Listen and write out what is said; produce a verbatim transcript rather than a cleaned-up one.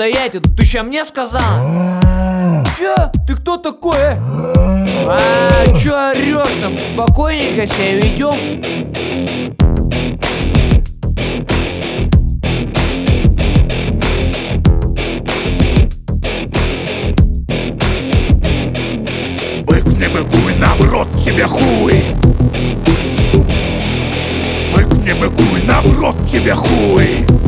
стоять, это ты ща мне сказал? Чё? Ты кто такой, э? А, чё орёшь там? Спокойненько себя ведём. Бык не быкуй, на в рот тебе хуй. Бык не быкуй, на в рот тебе хуй.